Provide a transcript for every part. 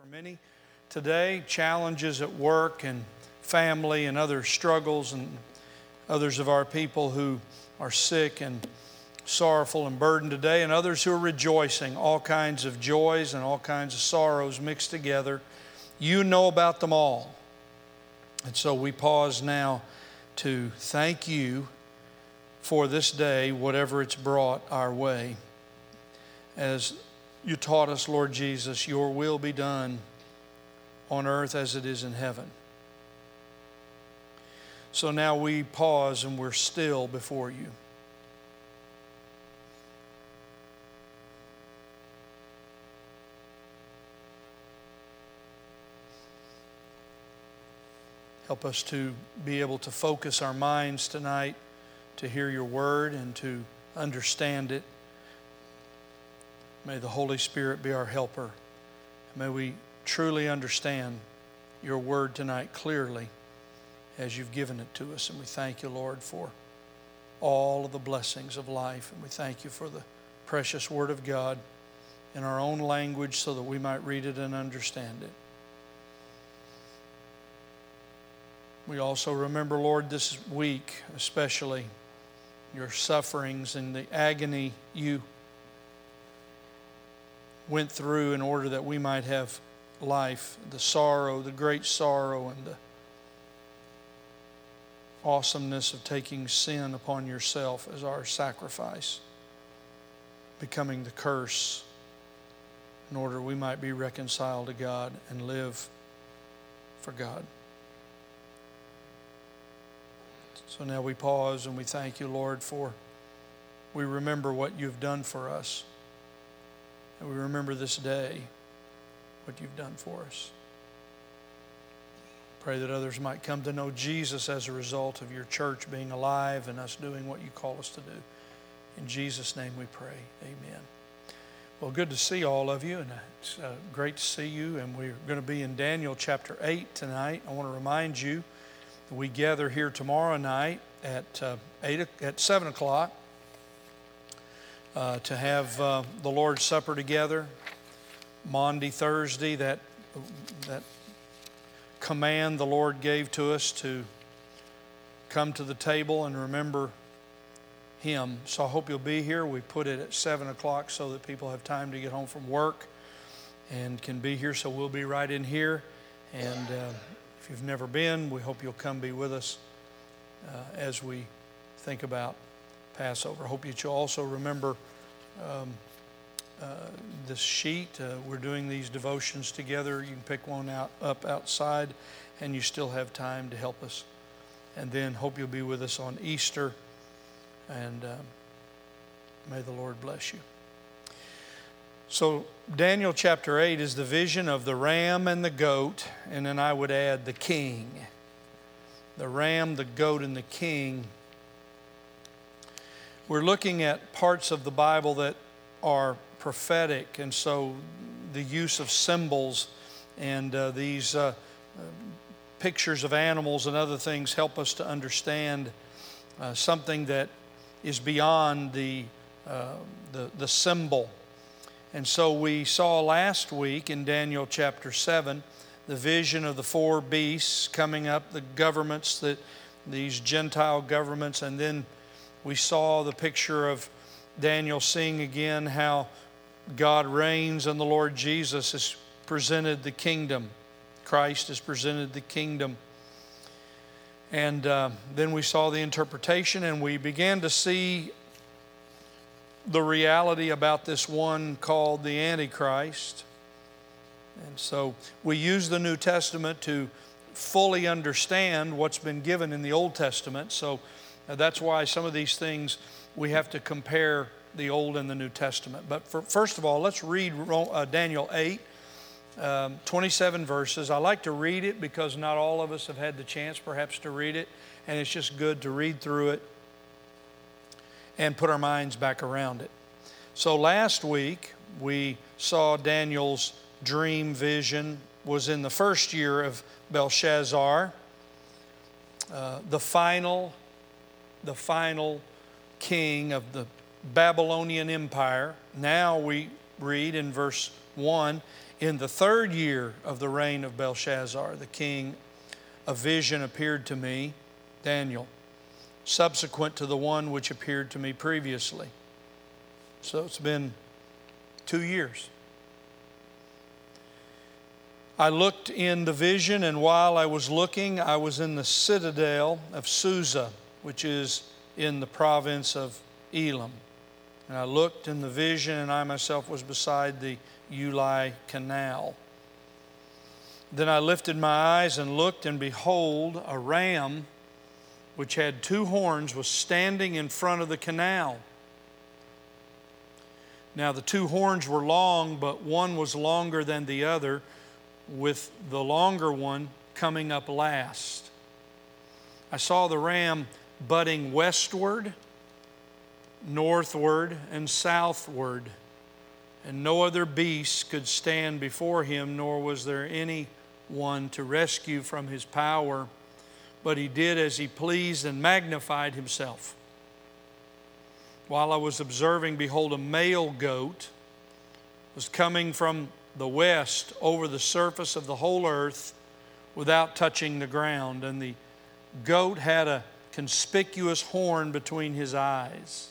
For many today, challenges at work and family and other struggles, and others of our people who are sick and sorrowful and burdened today, and others who are rejoicing, all kinds of joys and all kinds of sorrows mixed together. You know about them all. And so we pause now to thank you for this day, whatever it's brought our way. As you taught us, Lord Jesus, your will be done on earth as it is in heaven. So now we pause and we're still before you. Help us to be able to focus our minds tonight to hear your word and to understand it. May the Holy Spirit be our helper. May we truly understand your word tonight clearly as you've given it to us. And we thank you, Lord, for all of the blessings of life. And we thank you for the precious word of God in our own language so that we might read it and understand it. We also remember, Lord, this week especially, your sufferings and the agony you went through in order that we might have life, the sorrow, the great sorrow, and the awesomeness of taking sin upon yourself as our sacrifice, becoming the curse in order we might be reconciled to God and live for God. So now we pause and we thank you, Lord, for we remember what you've done for us. And we remember this day what you've done for us. Pray that others might come to know Jesus as a result of your church being alive and us doing what you call us to do. In Jesus' name we pray. Amen. Well, good to see all of you, and it's great to see you. And we're going to be in Daniel chapter 8 tonight. I want to remind you that we gather here tomorrow night at 7 o'clock. To have the Lord's Supper together. Maundy, Thursday, that command the Lord gave to us to come to the table and remember Him. So I hope you'll be here. We put it at 7 o'clock so that people have time to get home from work and can be here. So we'll be right in here. And if you've never been, we hope you'll come be with us as we think about Passover. I hope that you'll also remember this sheet. We're doing these devotions together. You can pick one up outside, and you still have time to help us. And then hope you'll be with us on Easter, and may the Lord bless you. So Daniel chapter 8 is the vision of the ram and the goat, and then I would add the king. The ram, the goat, and the king. We're looking at parts of the Bible that are prophetic, and so the use of symbols and these pictures of animals and other things help us to understand something that is beyond the symbol. And so we saw last week in Daniel chapter 7 the vision of the four beasts coming up, the governments, these Gentile governments, and then we saw the picture of Daniel seeing again how God reigns and the Lord Jesus has presented the kingdom. Christ has presented the kingdom. And then we saw the interpretation, and we began to see the reality about this one called the Antichrist. And so we use the New Testament to fully understand what's been given in the Old Testament. So that's why some of these things we have to compare the Old and the New Testament. But first of all, let's read Daniel 8, 27 verses. I like to read it because not all of us have had the chance perhaps to read it, and it's just good to read through it and put our minds back around it. So last week we saw Daniel's dream vision was in the first year of Belshazzar, the final king of the Babylonian Empire. Now we read in verse 1, In the 3rd year of the reign of Belshazzar, the king, a vision appeared to me, Daniel, subsequent to the one which appeared to me previously. So it's been 2 years. I looked in the vision, and while I was looking, I was in the citadel of Susa, which is in the province of Elam. And I looked in the vision, and I myself was beside the Ulai Canal. Then I lifted my eyes and looked, and behold, a ram which had 2 horns was standing in front of the canal. Now the 2 horns were long, but one was longer than the other, with the longer one coming up last. I saw the ram butting westward, northward, and southward, and no other beast could stand before him, nor was there any one to rescue from his power, but he did as he pleased and magnified himself. While I was observing, behold, a male goat was coming from the west over the surface of the whole earth without touching the ground, and the goat had a conspicuous horn between his eyes.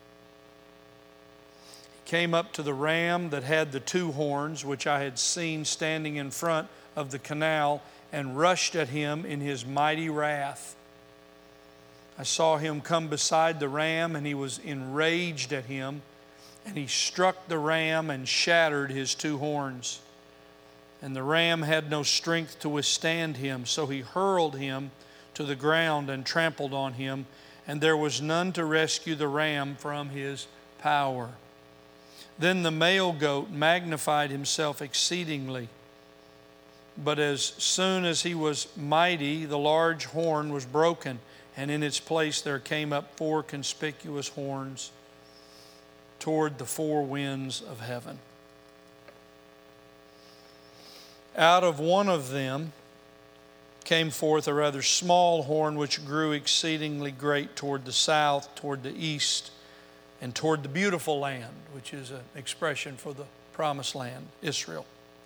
He came up to the ram that had the 2 horns, which I had seen standing in front of the canal, and rushed at him in his mighty wrath. I saw him come beside the ram, and he was enraged at him, and he struck the ram and shattered his 2 horns. And the ram had no strength to withstand him, so he hurled him to the ground and trampled on him, and there was none to rescue the ram from his power. Then the male goat magnified himself exceedingly, but as soon as he was mighty, the large horn was broken, and in its place there came up 4 conspicuous horns toward the 4 winds of heaven. Out of one of them came forth a rather small horn, which grew exceedingly great toward the south, toward the east, and toward the beautiful land, which is an expression for the promised land, Israel.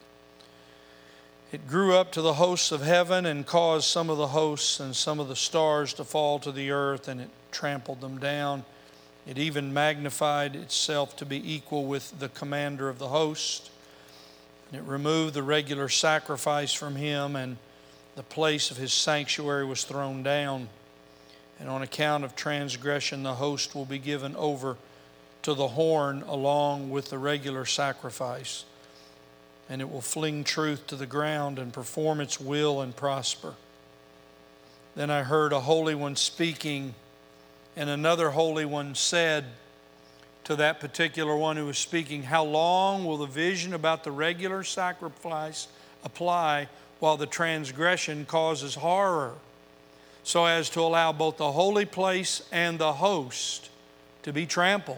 It grew up to the hosts of heaven and caused some of the hosts and some of the stars to fall to the earth, and it trampled them down. It even magnified itself to be equal with the commander of the host. And it removed the regular sacrifice from him, and the place of his sanctuary was thrown down. And on account of transgression, the host will be given over to the horn along with the regular sacrifice. And it will fling truth to the ground and perform its will and prosper. Then I heard a holy one speaking, and another holy one said to that particular one who was speaking, "How long will the vision about the regular sacrifice apply while the transgression causes horror, so as to allow both the holy place and the host to be trampled?"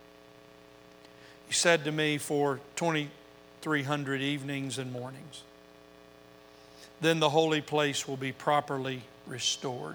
He said to me, "For 2,300 evenings and mornings. Then the holy place will be properly restored."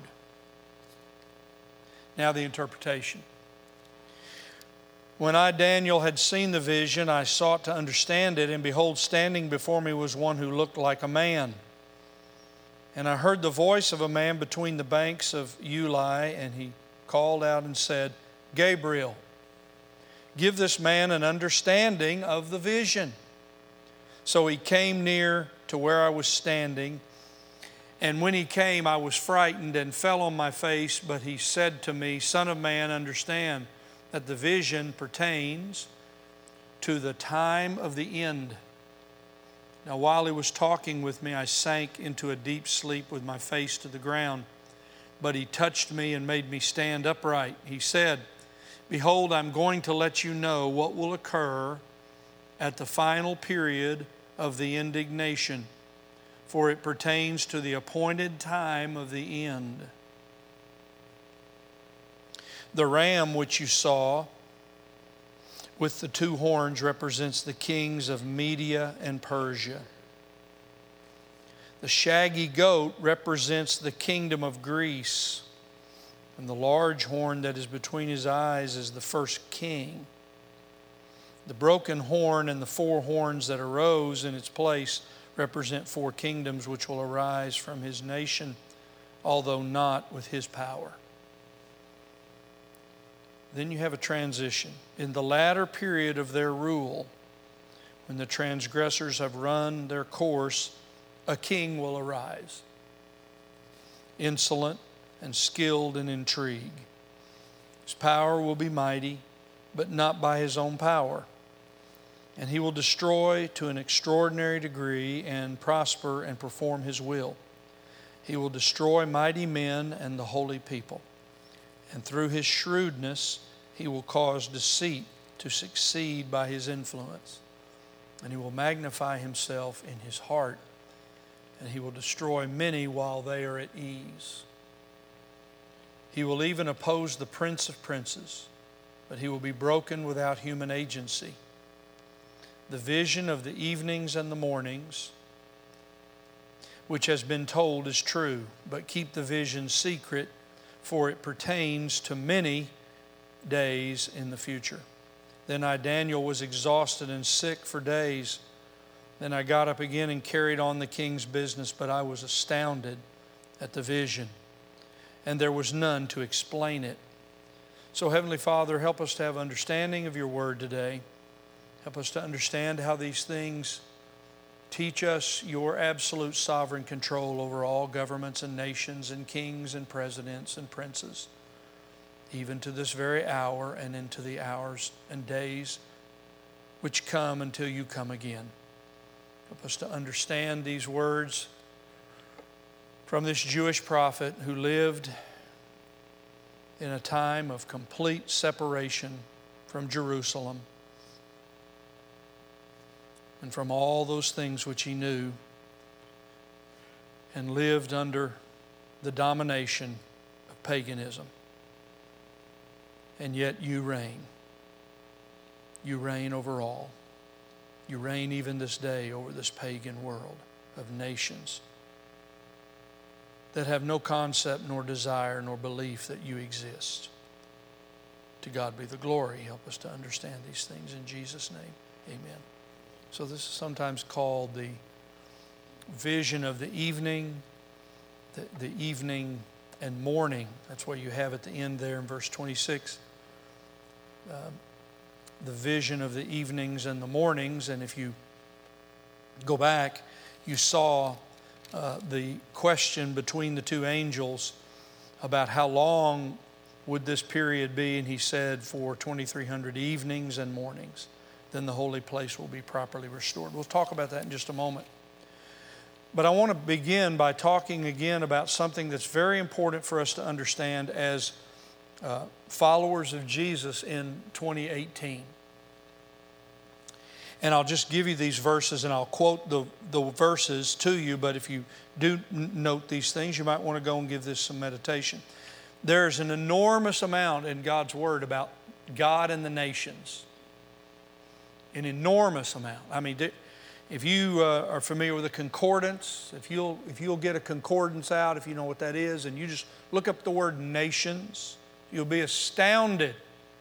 Now the interpretation. When I, Daniel, had seen the vision, I sought to understand it, and behold, standing before me was one who looked like a man. And I heard the voice of a man between the banks of Ulai, and he called out and said, "Gabriel, give this man an understanding of the vision." So he came near to where I was standing, and when he came, I was frightened and fell on my face, but he said to me, "Son of man, understand that the vision pertains to the time of the end." Now while he was talking with me, I sank into a deep sleep with my face to the ground. But he touched me and made me stand upright. He said, "Behold, I'm going to let you know what will occur at the final period of the indignation, for it pertains to the appointed time of the end. The ram which you saw with the 2 horns represents the kings of Media and Persia. The shaggy goat represents the kingdom of Greece, and the large horn that is between his eyes is the first king. The broken horn and the four horns that arose in its place represent four kingdoms which will arise from his nation, although not with his power. Then you have a transition. In the latter period of their rule, when the transgressors have run their course, a king will arise, insolent and skilled in intrigue. His power will be mighty, but not by his own power. And he will destroy to an extraordinary degree and prosper and perform his will. He will destroy mighty men and the holy people. And through his shrewdness, he will cause deceit to succeed by his influence. And he will magnify himself in his heart. And he will destroy many while they are at ease. He will even oppose the Prince of Princes, but he will be broken without human agency. The vision of the evenings and the mornings, which has been told, is true, but keep the vision secret, for it pertains to many days in the future. Then I, Daniel, was exhausted and sick for days. Then I got up again and carried on the king's business, but I was astounded at the vision, and there was none to explain it. So, Heavenly Father, help us to have understanding of your word today. Help us to understand how these things teach us your absolute sovereign control over all governments and nations and kings and presidents and princes, even to this very hour and into the hours and days which come until you come again. Help us to understand these words from this Jewish prophet who lived in a time of complete separation from Jerusalem and from all those things which he knew, and lived under the domination of paganism. And yet you reign. You reign over all. You reign even this day over this pagan world of nations that have no concept nor desire nor belief that you exist. To God be the glory. Help us to understand these things in Jesus' name. Amen. So this is sometimes called the vision of the evening, the evening and morning. That's what you have at the end there in verse 26. The vision of the evenings and the mornings. And if you go back, you saw the question between the two angels about how long would this period be, and he said for 2,300 evenings and mornings, then the holy place will be properly restored. We'll talk about that in just a moment. But I want to begin by talking again about something that's very important for us to understand as followers of Jesus in 2018. And I'll just give you these verses, and I'll quote the verses to you, but if you do note these things, you might want to go and give this some meditation. There's an enormous amount in God's Word about God and the nations. An enormous amount. I mean, if you are familiar with a concordance, if you'll get a concordance out, if you know what that is, and you just look up the word nations, you'll be astounded,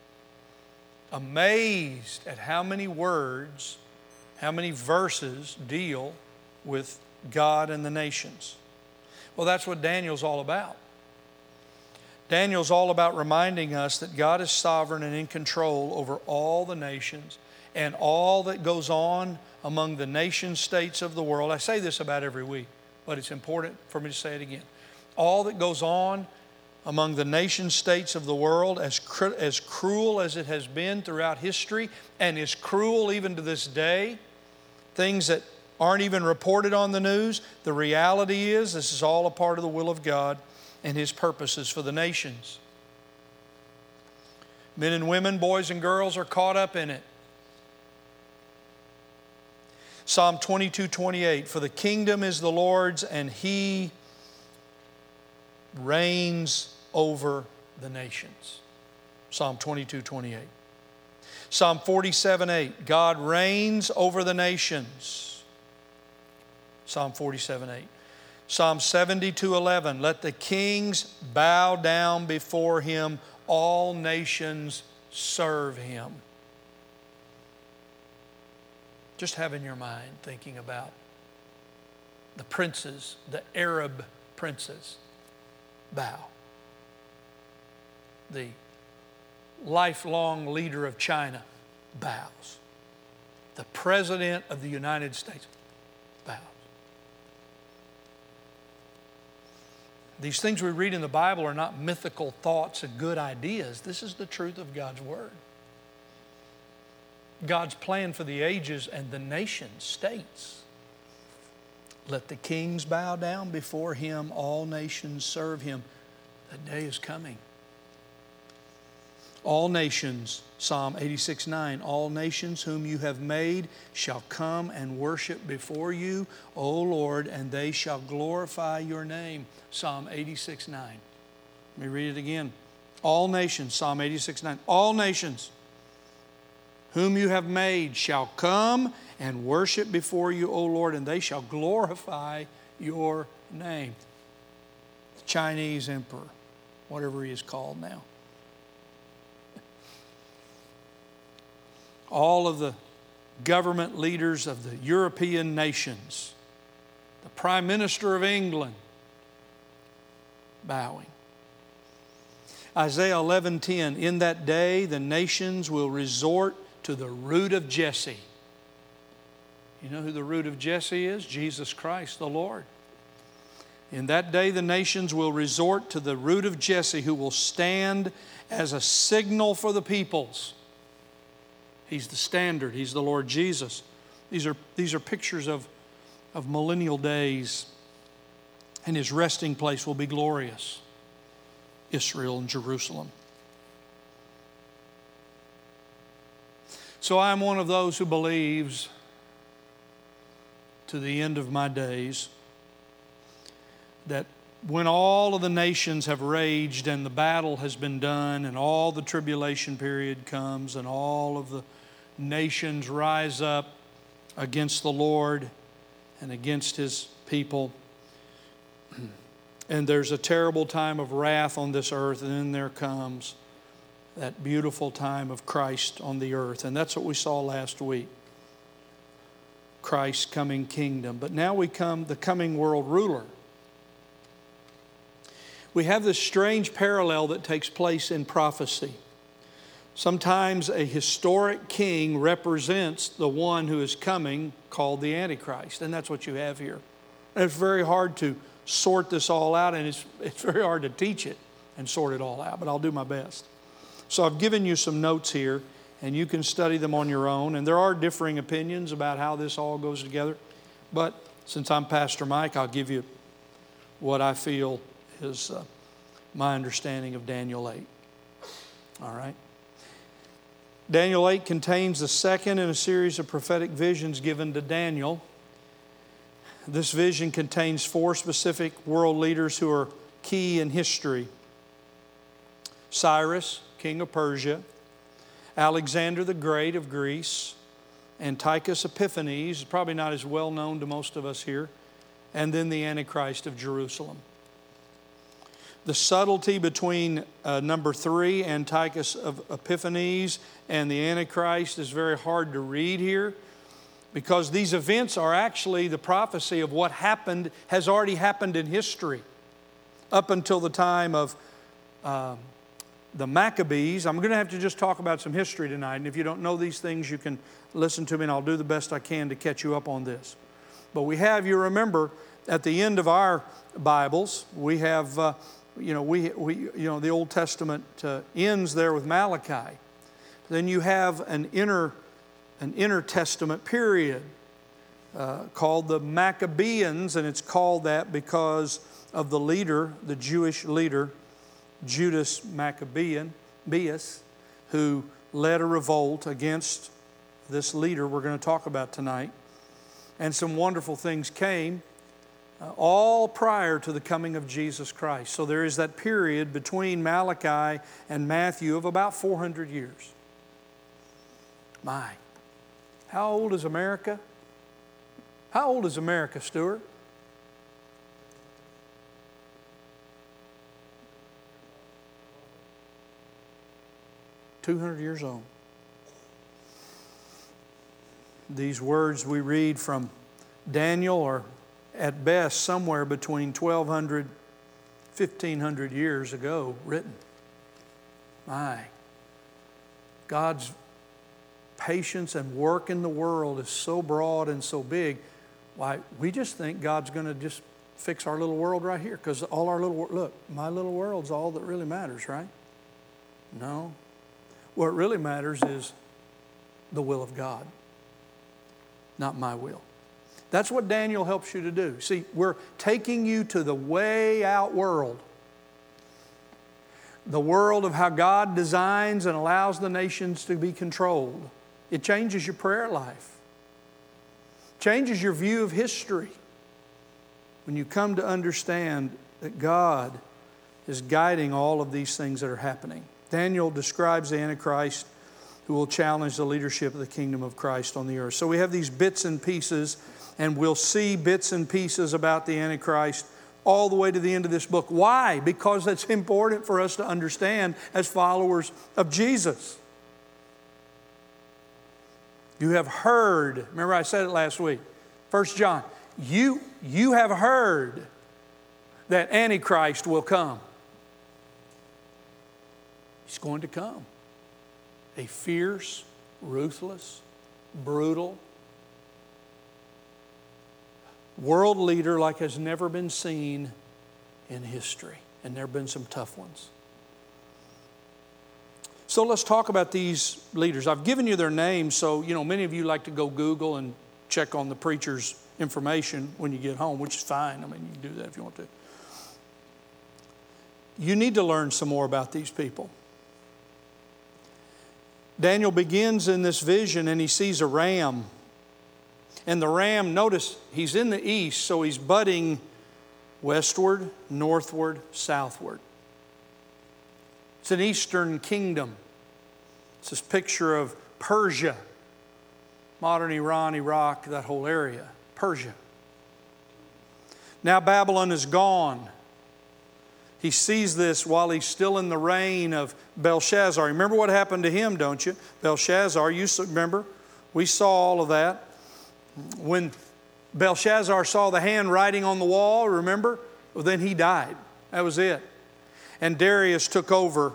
amazed at how many words, how many verses deal with God and the nations. Well, that's what Daniel's all about. Daniel's all about reminding us that God is sovereign and in control over all the nations and all that goes on among the nation states of the world. I say this about every week, but it's important for me to say it again. All that goes on among the nation states of the world, as cruel as it has been throughout history and is cruel even to this day, things that aren't even reported on the news, the reality is this is all a part of the will of God and His purposes for the nations. Men and women, boys and girls are caught up in it. Psalm 22:28, for the kingdom is the Lord's and He reigns over the nations. Psalm 22:28. Psalm 47:8, God reigns over the nations. Psalm 47:8. Psalm 72:11, let the kings bow down before Him, all nations serve Him. just have in your mind thinking about the princes, the Arab princes bow. The lifelong leader of China bows. The President of the United States bows. These things we read in the Bible are not mythical thoughts and good ideas. This is the truth of God's Word. God's plan for the ages and the nation states, let the kings bow down before Him, all nations serve Him. The day is coming. All nations, Psalm 86:9, all nations whom you have made shall come and worship before you, O Lord, and they shall glorify your name. Psalm 86:9. Let me read it again. All nations, Psalm 86:9, all nations whom you have made shall come and worship before you, O Lord, and they shall glorify your name. The Chinese emperor, whatever he is called now. All of the government leaders of the European nations, the Prime Minister of England, bowing. Isaiah 11:10, in that day the nations will resort to the root of Jesse. You know who the root of Jesse is? Jesus Christ the Lord. In that day the nations will resort to the root of Jesse, who will stand as a signal for the peoples. He's the standard. He's the Lord Jesus. These are pictures of millennial days. And His resting place will be glorious. Israel and Jerusalem. So I'm one of those who believes to the end of my days that when all of the nations have raged and the battle has been done and all the tribulation period comes and all of the nations rise up against the Lord and against His people, and there's a terrible time of wrath on this earth, and then there comes that beautiful time of Christ on the earth. And that's what we saw last week. Christ's coming kingdom. But now we come the coming world ruler. We have this strange parallel that takes place in prophecy. Sometimes a historic king represents the one who is coming, called the Antichrist. And that's what you have here. And it's very hard to sort this all out, and it's very hard to teach it and sort it all out, but I'll do my best. So I've given you some notes here, and you can study them on your own. And there are differing opinions about how this all goes together. But since I'm Pastor Mike, I'll give you what I feel is my understanding of Daniel 8. All right? Daniel 8 contains the second in a series of prophetic visions given to Daniel. This vision contains 4 specific world leaders who are key in history. Cyrus, king of Persia, Alexander the Great of Greece, Antiochus Epiphanes, probably not as well known to most of us here, and then the Antichrist of Jerusalem. The subtlety between number 3, Antiochus of Epiphanes, and the Antichrist is very hard to read here, because these events are actually the prophecy of what happened, has already happened in history. Up until the time of the Maccabees. I'm going to have to just talk about some history tonight. And if you don't know these things, you can listen to me, and I'll do the best I can to catch you up on this. But we have, you remember, at the end of our Bibles, we have, the Old Testament ends there with Malachi. Then you have an intertestament period called the Maccabeans, and it's called that because of the leader, the Jewish leader, Judas Maccabeus, who led a revolt against this leader we're going to talk about tonight. And some wonderful things came, all prior to the coming of Jesus Christ. So there is that period between Malachi and Matthew of about 400 years. My, how old is America? How old is America, Stuart? $200 years old. These words we read from Daniel are at best somewhere between 1,200, 1,500 years ago written. My, God's patience and work in the world is so broad and so big. Why, we just think God's going to just fix our little world right here, because all our little, look, my little world's all that really matters, right? No. What really matters is the will of God, not my will. That's what Daniel helps you to do. See, we're taking you to the way out world. The world of how God designs and allows the nations to be controlled. It changes your prayer life. Changes your view of history. When you come to understand that God is guiding all of these things that are happening. Daniel describes the Antichrist who will challenge the leadership of the kingdom of Christ on the earth. So we have these bits and pieces, and we'll see bits and pieces about the Antichrist all the way to the end of this book. Why? Because it's important for us to understand as followers of Jesus. You have heard, remember I said it last week, 1 John, you have heard that Antichrist will come. He's going to come. A fierce, ruthless, brutal world leader like has never been seen in history. And there have been some tough ones. So let's talk about these leaders. I've given you their names, so many of you like to go Google and check on the preacher's information when you get home, which is fine. I mean, you can do that if you want to. You need to learn some more about these people. Daniel begins in this vision and he sees a ram. And the ram, notice, he's in the east, so he's butting westward, northward, southward. It's an eastern kingdom. It's this picture of Persia, modern Iran, Iraq, that whole area. Persia. Now Babylon is gone. He sees this while he's still in the reign of Belshazzar. Remember what happened to him, don't you? Belshazzar, you remember? We saw all of that. When Belshazzar saw the hand writing on the wall, remember? Well, then he died. That was it. And Darius took over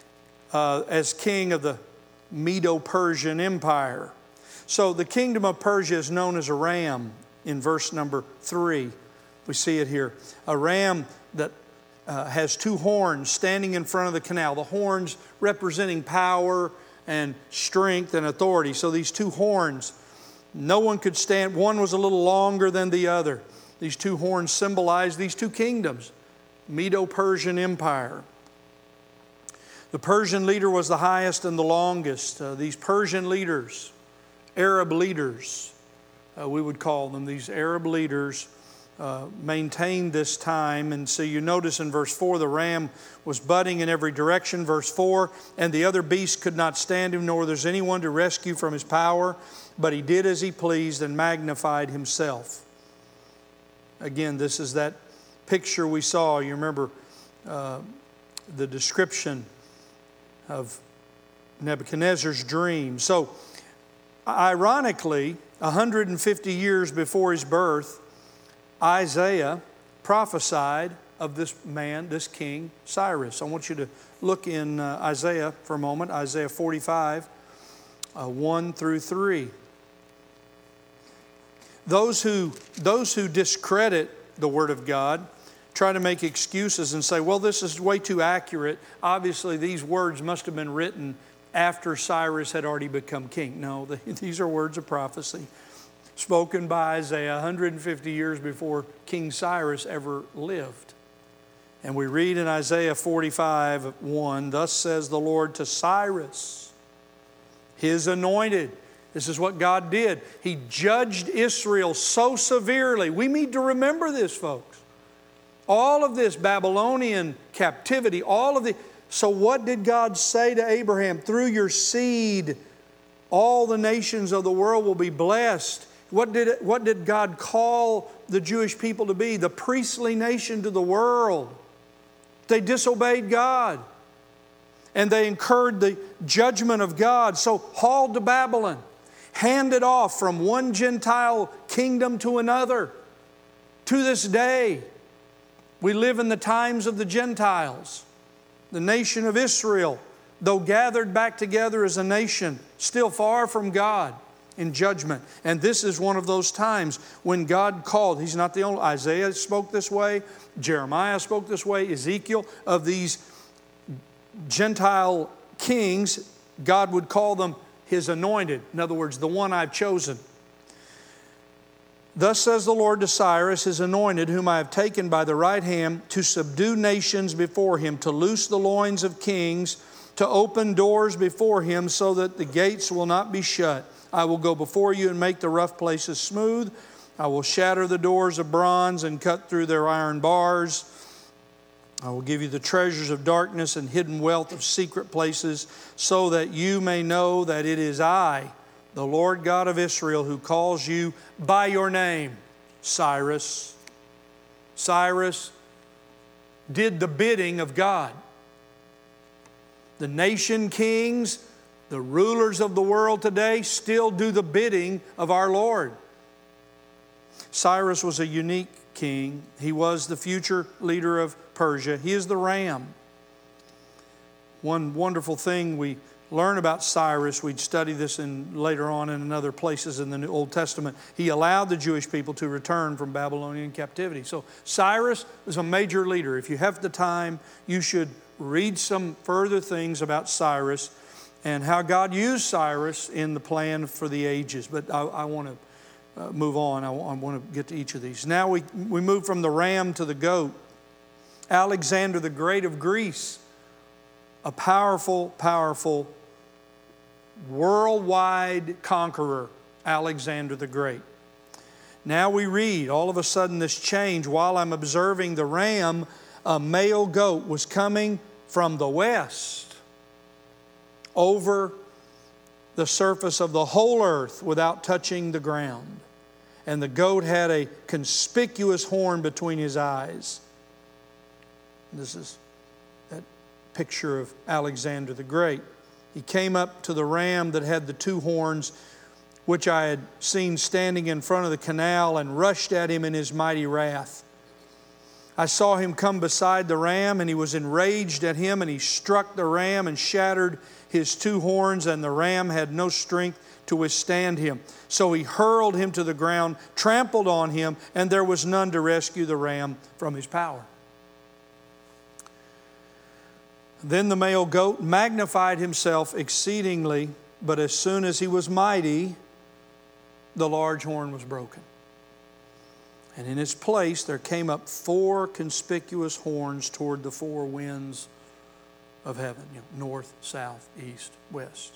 as king of the Medo-Persian Empire. So the kingdom of Persia is known as a ram in verse number 3. We see it here. A ram that has two horns standing in front of the canal. The horns representing power and strength and authority. So these two horns, no one could stand. One was a little longer than the other. These two horns symbolize these two kingdoms. Medo-Persian Empire. The Persian leader was the highest and the longest. These Persian leaders, Arab leaders, we would call them, these Arab leaders, maintained this time. And so you notice in verse 4, the ram was butting in every direction. Verse 4, and the other beasts could not stand him, nor there's anyone to rescue from his power, but he did as he pleased and magnified himself. Again, this is that picture we saw. You remember the description of Nebuchadnezzar's dream. So, ironically, 150 years before his birth, Isaiah prophesied of this man, this king, Cyrus. I want you to look in Isaiah for a moment, Isaiah 45, 1 through 3. Those who discredit the Word of God try to make excuses and say, well, this is way too accurate. Obviously, these words must have been written after Cyrus had already become king. No, these are words of prophecy spoken by Isaiah 150 years before King Cyrus ever lived. And we read in Isaiah 45, 1, thus says the Lord to Cyrus, his anointed. This is what God did. He judged Israel so severely. We need to remember this, folks. All of this Babylonian captivity, all of the... So what did God say to Abraham? Through your seed, all the nations of the world will be blessed. What did God call the Jewish people to be? The priestly nation to the world. They disobeyed God. And they incurred the judgment of God. So hauled to Babylon. handed off from one Gentile kingdom to another. To this day, we live in the times of the Gentiles. The nation of Israel, though gathered back together as a nation, still far from God in judgment. And this is one of those times when God called. He's not the only. Isaiah spoke this way. Jeremiah spoke this way. Ezekiel, of these Gentile kings, God would call them His anointed. In other words, the one I've chosen. Thus says the Lord to Cyrus, His anointed, whom I have taken by the right hand, to subdue nations before him, to loose the loins of kings, to open doors before him, so that the gates will not be shut. I will go before you and make the rough places smooth. I will shatter the doors of bronze and cut through their iron bars. I will give you the treasures of darkness and hidden wealth of secret places, so that you may know that it is I, the Lord God of Israel, who calls you by your name, Cyrus. Cyrus did the bidding of God. The nation kings, the rulers of the world today, still do the bidding of our Lord. Cyrus was a unique king. He was the future leader of Persia. He is the ram. One wonderful thing we learn about Cyrus, we'd study this later on in other places in the Old Testament. He allowed the Jewish people to return from Babylonian captivity. So Cyrus was a major leader. If you have the time, you should read some further things about Cyrus and how God used Cyrus in the plan for the ages. But I want to move on. I want to get to each of these. Now we move from the ram to the goat. Alexander the Great of Greece, a powerful, powerful, worldwide conqueror, Alexander the Great. Now we read, all of a sudden this change, while I'm observing the ram, a male goat was coming from the west over the surface of the whole earth without touching the ground. And the goat had a conspicuous horn between his eyes. This is that picture of Alexander the Great. He came up to the ram that had the two horns, which I had seen standing in front of the canal, and rushed at him in his mighty wrath. I saw him come beside the ram, and he was enraged at him, and he struck the ram and shattered his two horns, and the ram had no strength to withstand him. So he hurled him to the ground, trampled on him, and there was none to rescue the ram from his power. Then the male goat magnified himself exceedingly, but as soon as he was mighty, the large horn was broken. And in its place there came up four conspicuous horns toward the four winds of heaven, north, south, east, west.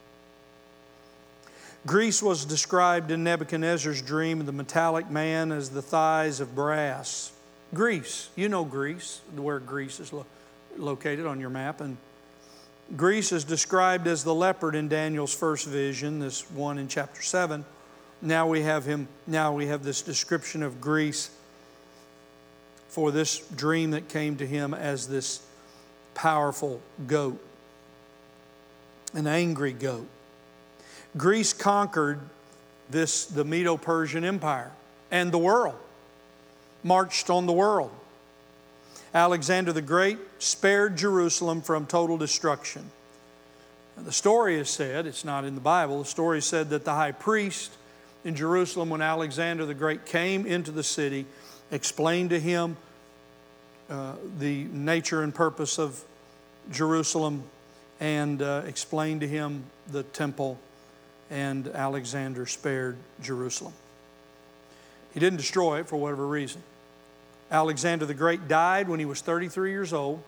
Greece was described in Nebuchadnezzar's dream of the metallic man as the thighs of brass. Greece, you know Greece, where Greece is located on your map. And Greece is described as the leopard in Daniel's first vision, this one in chapter 7. Now we have this description of Greece for this dream that came to him as this powerful goat, an angry goat. Greece conquered the Medo-Persian Empire and the world, marched on the world. Alexander the Great spared Jerusalem from total destruction. Now, the story is said, it's not in the Bible, the story said that the high priest in Jerusalem, when Alexander the Great came into the city, explained to him the nature and purpose of Jerusalem, and explained to him the temple, and Alexander spared Jerusalem. He didn't destroy it for whatever reason. Alexander the Great died when he was 33 years old,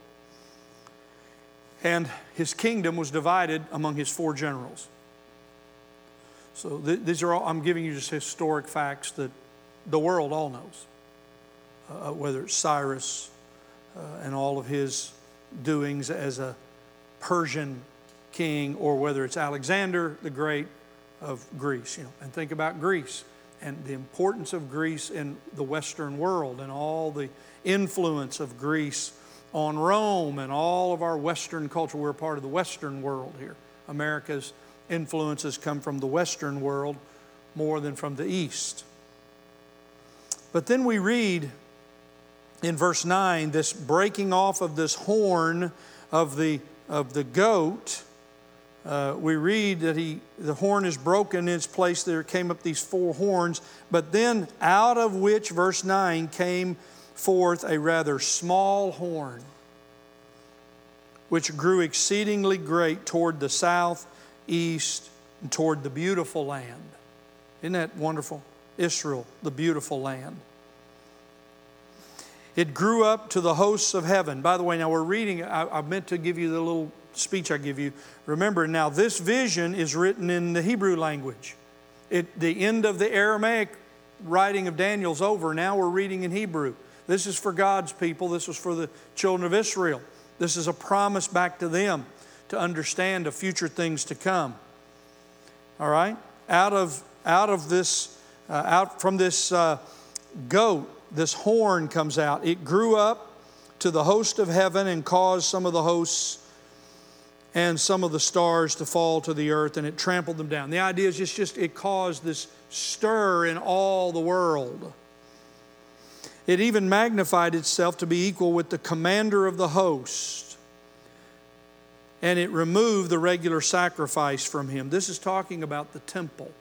and his kingdom was divided among his four generals. So these are all, I'm giving you just historic facts that the world all knows, whether it's Cyrus and all of his doings as a Persian king, or whether it's Alexander the Great of Greece. And think about Greece and the importance of Greece in the Western world, and all the influence of Greece on Rome and all of our Western culture. We're part of the Western world here. America's influences come from the Western world more than from the East. But then we read in verse 9, this breaking off of this horn of the goat. We read that the horn is broken in its place. There came up these 4 horns. But then out of which, verse 9, came forth a rather small horn, which grew exceedingly great toward the south, east, and toward the beautiful land. Isn't that wonderful? Israel, the beautiful land. It grew up to the hosts of heaven. By the way, now we're reading, I meant to give you the little speech I give you. Remember, now this vision is written in the Hebrew language. The end of the Aramaic writing of Daniel's over. Now we're reading in Hebrew. This is for God's people. This was for the children of Israel. This is a promise back to them to understand the future things to come. All right? Out from this goat, this horn comes out. It grew up to the host of heaven and caused some of the hosts and some of the stars to fall to the earth, and it trampled them down. The idea is just it caused this stir in all the world. It even magnified itself to be equal with the commander of the host, and it removed the regular sacrifice from him. This is talking about the temple.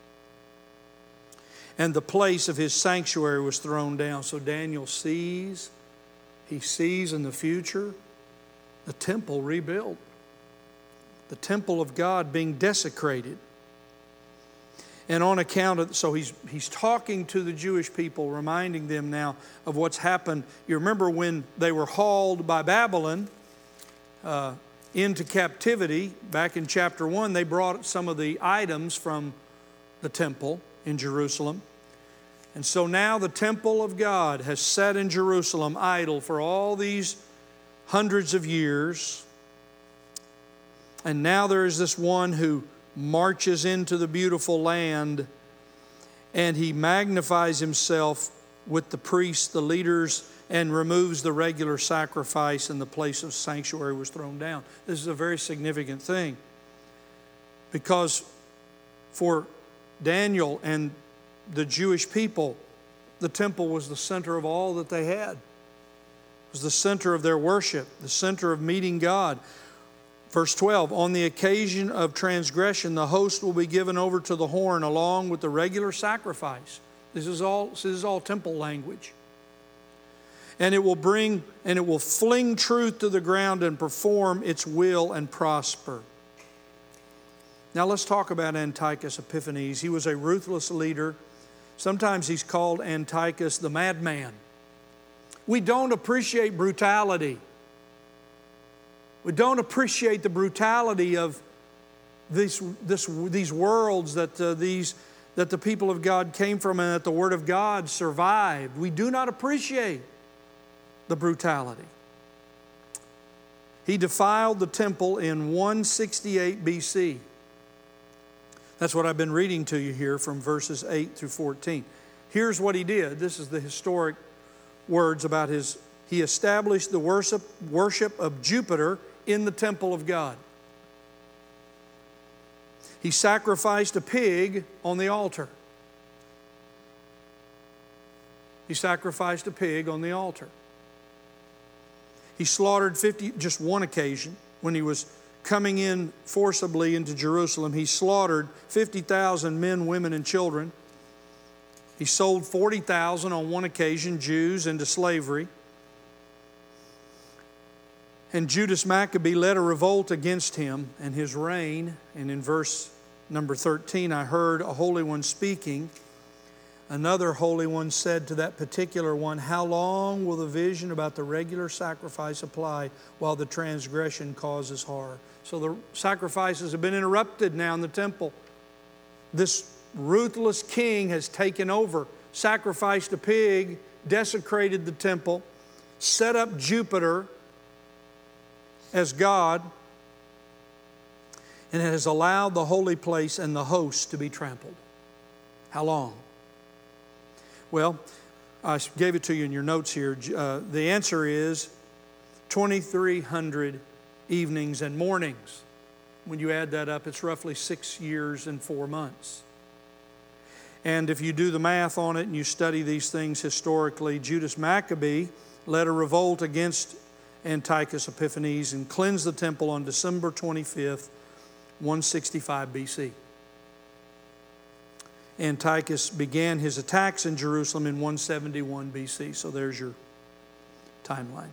And the place of his sanctuary was thrown down. So Daniel sees in the future the temple rebuilt. The temple of God being desecrated. And on account of, so he's talking to the Jewish people, reminding them now of what's happened. You remember when they were hauled by Babylon into captivity, back in chapter 1, they brought some of the items from the temple in Jerusalem. And so now the temple of God has sat in Jerusalem idle for all these hundreds of years. And now there is this one who marches into the beautiful land, and he magnifies himself with the priests, the leaders, and removes the regular sacrifice, and the place of sanctuary was thrown down. This is a very significant thing, because for Daniel and the Jewish people, the temple was the center of all that they had. It was the center of their worship, the center of meeting God. Verse 12, on the occasion of transgression, the host will be given over to the horn along with the regular sacrifice. This is all temple language. And it will fling truth to the ground and perform its will and prosper. Now let's talk about Antiochus Epiphanes. He was a ruthless leader. Sometimes he's called Antiochus the madman. We don't appreciate brutality. We don't appreciate the brutality of these worlds that the people of God came from and that the Word of God survived. We do not appreciate the brutality. He defiled the temple in 168 BC. That's what I've been reading to you here from verses 8 through 14. Here's what he did. This is the historic words about he established the worship of Jupiter in the temple of God. He sacrificed a pig on the altar. He sacrificed a pig on the altar. He slaughtered just one occasion, when he was coming in forcibly into Jerusalem, he slaughtered 50,000 men, women, and children. He sold 40,000 on one occasion, Jews, into slavery. And Judas Maccabee led a revolt against him and his reign. And in verse number 13, I heard a holy one speaking. Another holy one said to that particular one, how long will the vision about the regular sacrifice apply while the transgression causes horror? So the sacrifices have been interrupted now in the temple. This ruthless king has taken over, sacrificed a pig, desecrated the temple, set up Jupiter as God, and has allowed the holy place and the host to be trampled. How long? Well, I gave it to you in your notes here. The answer is 2,300 evenings and mornings. When you add that up, it's roughly 6 years and 4 months. And if you do the math on it and you study these things historically, Judas Maccabee led a revolt against Antiochus Epiphanes and cleansed the temple on December 25th, 165 BC. Antiochus began his attacks in Jerusalem in 171 BC. So there's your timeline.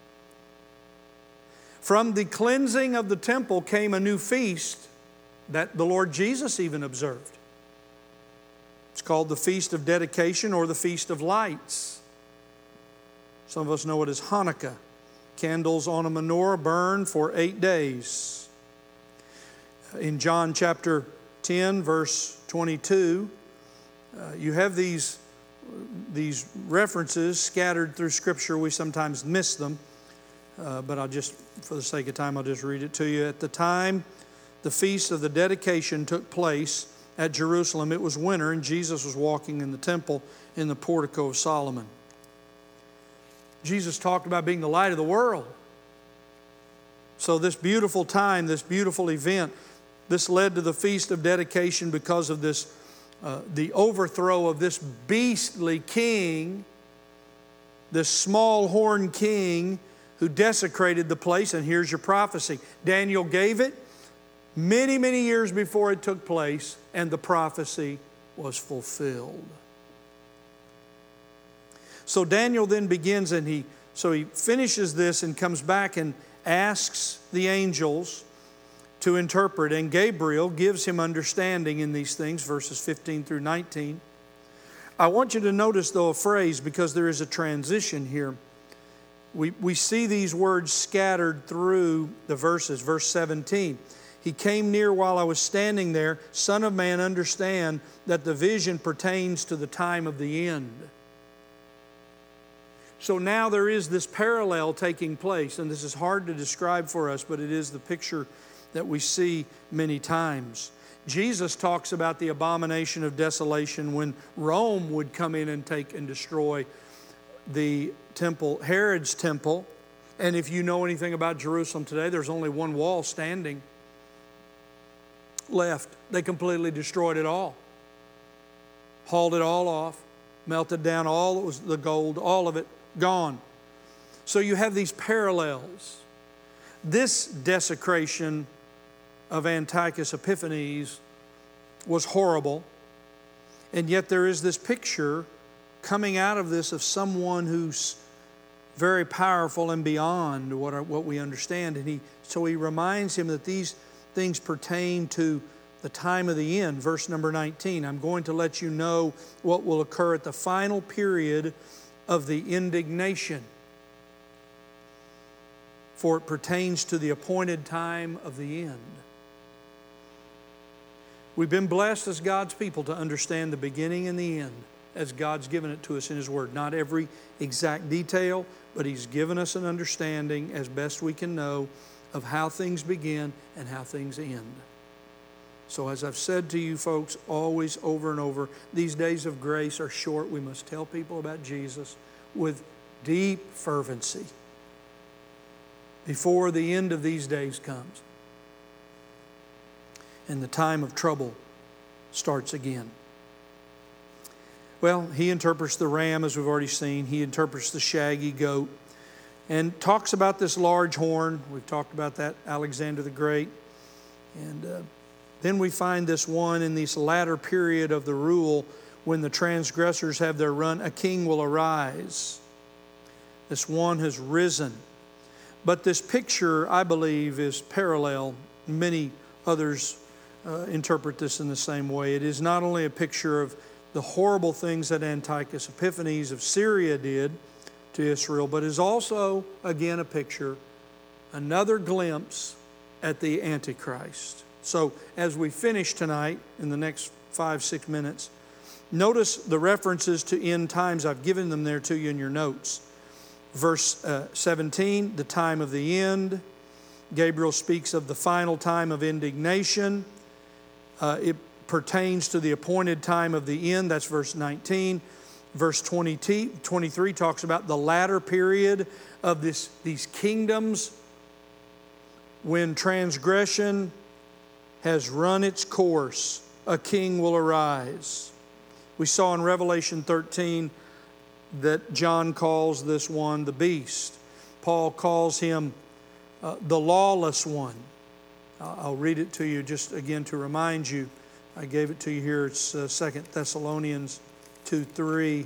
From the cleansing of the temple came a new feast that the Lord Jesus even observed. It's called the Feast of Dedication or the Feast of Lights. Some of us know it as Hanukkah. Candles on a menorah burn for 8 days. In John chapter 10, verse 22, you have these references scattered through Scripture. We sometimes miss them, but for the sake of time, I'll just read it to you. At the time the Feast of the Dedication took place at Jerusalem, it was winter, and Jesus was walking in the temple in the portico of Solomon. Jesus talked about being the light of the world. So this beautiful time, this beautiful event, this led to the Feast of Dedication because of this, the overthrow of this beastly king, this small horn king who desecrated the place. And here's your prophecy. Daniel gave it many, many years before it took place, and the prophecy was fulfilled. So Daniel then begins, and he finishes this and comes back and asks the angels to interpret, and Gabriel gives him understanding in these things, verses 15 through 19. I want you to notice, though, a phrase, because there is a transition here. We see these words scattered through the verses. Verse 17, he came near while I was standing there. Son of man, understand that the vision pertains to the time of the end. So now there is this parallel taking place, and this is hard to describe for us, but it is the picture that we see many times. Jesus talks about the abomination of desolation when Rome would come in and take and destroy the temple, Herod's temple. And if you know anything about Jerusalem today, there's only one wall standing left. They completely destroyed it all. Hauled it all off, melted down all that was the gold, all of it gone. So you have these parallels. This desecration of Antiochus Epiphanes was horrible, and yet there is this picture coming out of this of someone who's very powerful and beyond what we understand. And so he reminds him that these things pertain to the time of the end. Verse number 19, I'm going to let you know what will occur at the final period of the indignation, for it pertains to the appointed time of the end. We've been blessed as God's people to understand the beginning and the end as God's given it to us in His Word. Not every exact detail, but He's given us an understanding as best we can know of how things begin and how things end. So as I've said to you folks always over and over, these days of grace are short. We must tell people about Jesus with deep fervency before the end of these days comes and the time of trouble starts again. Well, he interprets the ram, as we've already seen. He interprets the shaggy goat and talks about this large horn. We've talked about that, Alexander the Great. And then we find this one in this latter period of the rule when the transgressors have their run, a king will arise. This one has risen. But this picture, I believe, is parallel. Many others interpret this in the same way. It is not only a picture of the horrible things that Antiochus Epiphanes of Syria did to Israel, but is also, again, a picture, another glimpse at the Antichrist. So as we finish tonight, in the next 5-6 minutes, notice the references to end times. I've given them there to you in your notes. Verse 17, the time of the end. Gabriel speaks of the final time of indignation. It pertains to the appointed time of the end. That's verse 19. Verse 23 talks about the latter period of these kingdoms when transgression has run its course. A king will arise. We saw in Revelation 13 that John calls this one the beast. Paul calls him the lawless one. I'll read it to you just again to remind you. I gave it to you here. It's 2 Thessalonians 2:3.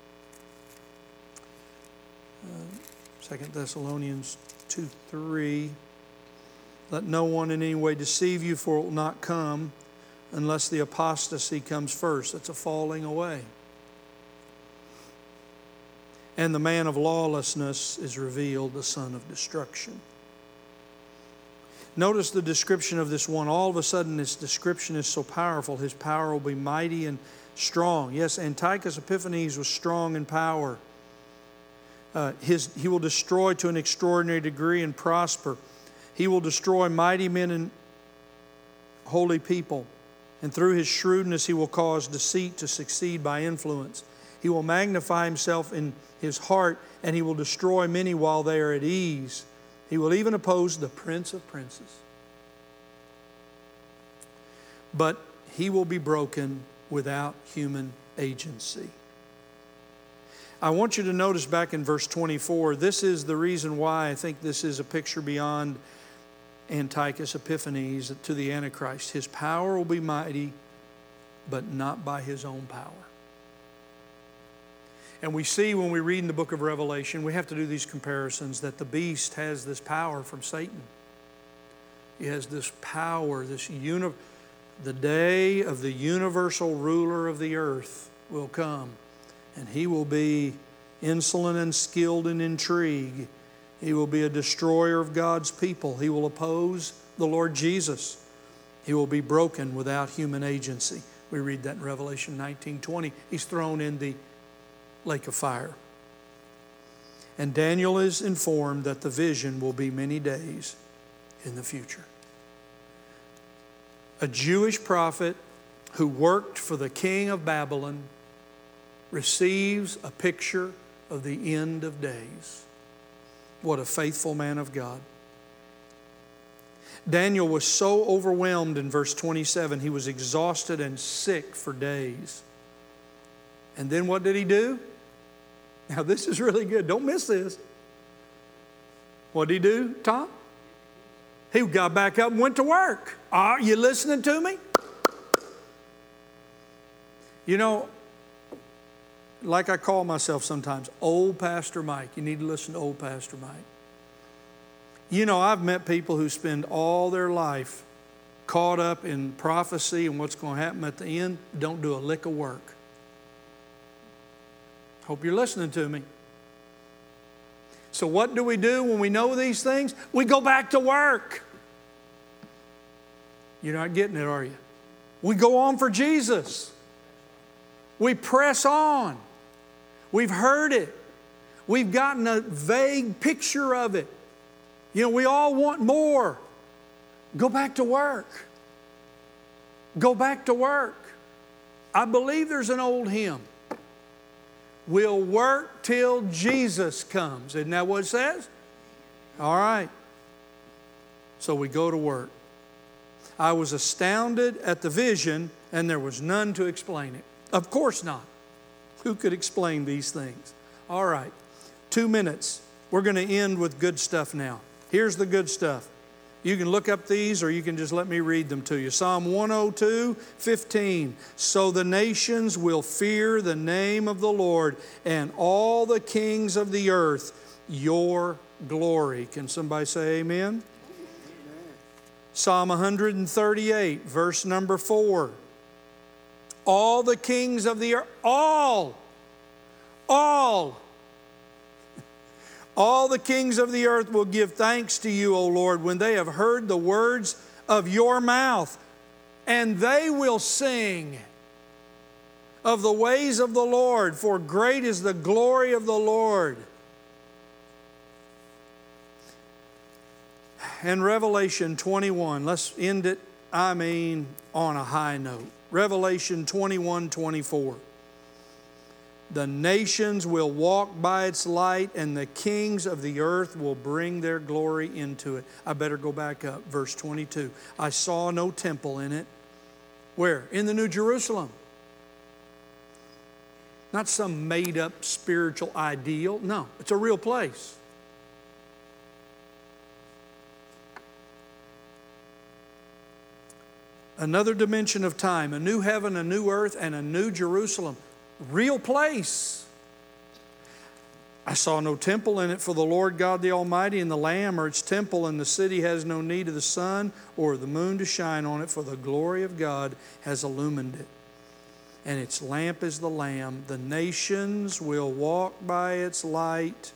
2 Thessalonians 2:3. Let no one in any way deceive you, for it will not come unless the apostasy comes first. That's a falling away. And the man of lawlessness is revealed, the son of destruction. Notice the description of this one. All of a sudden, this description is so powerful. His power will be mighty and strong. Yes, Antiochus Epiphanes was strong in power. He will destroy to an extraordinary degree and prosper. He will destroy mighty men and holy people. And through his shrewdness, he will cause deceit to succeed by influence. He will magnify himself in his heart, and he will destroy many while they are at ease. He will even oppose the Prince of Princes. But he will be broken without human agency. I want you to notice back in verse 24, this is the reason why I think this is a picture beyond Antiochus Epiphanes to the Antichrist. His power will be mighty, but not by his own power. And we see when we read in the book of Revelation, we have to do these comparisons, that the beast has this power from Satan. He has this power, the day of the universal ruler of the earth will come. And he will be insolent and skilled in intrigue. He will be a destroyer of God's people. He will oppose the Lord Jesus. He will be broken without human agency. We read that in Revelation 19:20. He's thrown in the lake of fire. And Daniel is informed that the vision will be many days in the future. A Jewish prophet who worked for the king of Babylon receives a picture of the end of days. What a faithful man of God. Daniel was so overwhelmed in verse 27, he was exhausted and sick for days. And then what did he do? Now this is really good. Don't miss this. What did he do, Tom? He got back up and went to work. Are you listening to me? You know, like I call myself sometimes, Old Pastor Mike. You need to listen to Old Pastor Mike. You know, I've met people who spend all their life caught up in prophecy and what's going to happen at the end, don't do a lick of work. Hope you're listening to me. So what do we do when we know these things? We go back to work. You're not getting it, are you? We go on for Jesus. We press on. We've heard it. We've gotten a vague picture of it. You know, we all want more. Go back to work. Go back to work. I believe there's an old hymn. We'll work till Jesus comes. Isn't that what it says? All right. So we go to work. I was astounded at the vision, and there was none to explain it. Of course not. Who could explain these things? All right. 2 minutes. We're going to end with good stuff now. Here's the good stuff. You can look up these, or you can just let me read them to you. Psalm 102:15. So the nations will fear the name of the Lord, and all the kings of the earth your glory. Can somebody say amen? Amen. Psalm 138, verse number 4. All the kings of the earth, all the kings of the earth will give thanks to you, O Lord, when they have heard the words of your mouth. And they will sing of the ways of the Lord, for great is the glory of the Lord. And Revelation 21, let's end it, on a high note. Revelation 21:24. The nations will walk by its light, and the kings of the earth will bring their glory into it. I better go back up. Verse 22. I saw no temple in it. Where? In the New Jerusalem. Not some made-up spiritual ideal. No, it's a real place. Another dimension of time, a new heaven, a new earth, and a new Jerusalem. Real place. I saw no temple in it, for the Lord God the Almighty and the Lamb are its temple, and the city has no need of the sun or the moon to shine on it, for the glory of God has illumined it. And its lamp is the Lamb. The nations will walk by its light,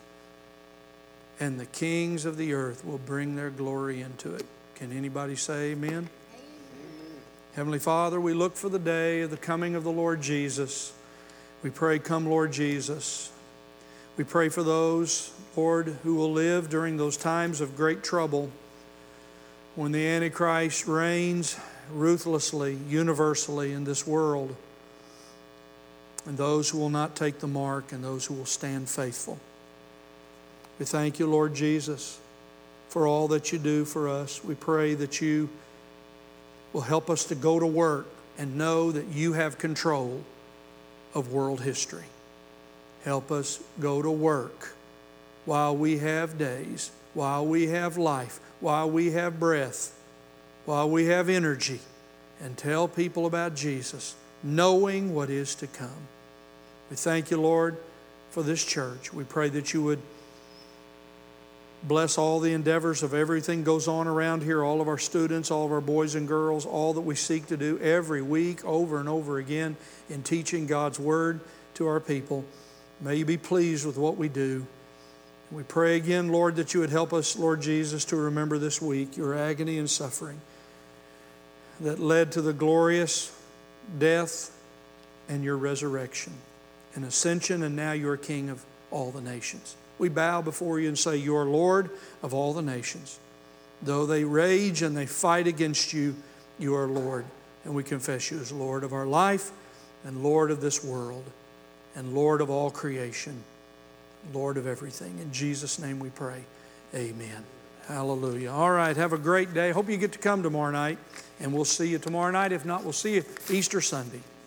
and the kings of the earth will bring their glory into it. Can anybody say amen? Amen. Heavenly Father, we look for the day of the coming of the Lord Jesus. We pray, come Lord Jesus. We pray for those, Lord, who will live during those times of great trouble when the Antichrist reigns ruthlessly, universally in this world, and those who will not take the mark and those who will stand faithful. We thank you, Lord Jesus, for all that you do for us. We pray that you will help us to go to work and know that you have control of world history. Help us go to work while we have days, while we have life, while we have breath, while we have energy, and tell people about Jesus, knowing what is to come. We thank you, Lord, for this church. We pray that you would bless all the endeavors of everything goes on around here, all of our students, all of our boys and girls, all that we seek to do every week over and over again in teaching God's Word to our people. May you be pleased with what we do. We pray again, Lord, that you would help us, Lord Jesus, to remember this week your agony and suffering that led to the glorious death and your resurrection and ascension, and now you're King of all the nations. We bow before you and say, you are Lord of all the nations. Though they rage and they fight against you, you are Lord. And we confess you as Lord of our life and Lord of this world and Lord of all creation, Lord of everything. In Jesus' name we pray. Amen. Hallelujah. All right, have a great day. Hope you get to come tomorrow night, and we'll see you tomorrow night. If not, we'll see you Easter Sunday.